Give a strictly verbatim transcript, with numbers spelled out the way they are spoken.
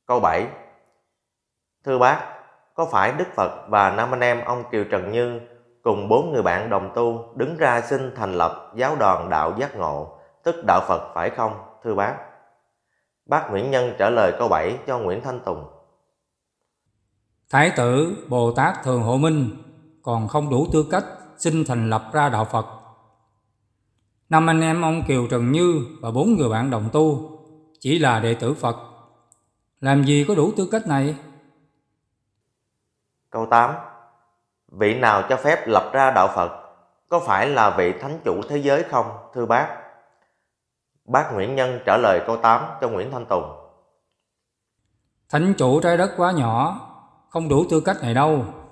Câu bảy. Thưa bác, có phải Đức Phật và năm anh em ông Kiều Trần Như cùng bốn người bạn đồng tu đứng ra xin thành lập giáo đoàn đạo giác ngộ, tức đạo Phật phải không, thưa bác? Bác Nguyễn Nhân trả lời câu bảy cho Nguyễn Thanh Tùng. Thái tử Bồ Tát Thường Hộ Minh còn không đủ tư cách xin thành lập ra đạo Phật. Năm anh em ông Kiều Trần Như và bốn người bạn đồng tu chỉ là đệ tử Phật, làm gì có đủ tư cách này? Câu tám. Vị nào cho phép lập ra đạo Phật? Có phải là vị thánh chủ thế giới không, thưa bác? Bác Nguyễn Nhân trả lời câu tám cho Nguyễn Thanh Tùng. Thánh chủ trái đất quá nhỏ, không đủ tư cách này đâu.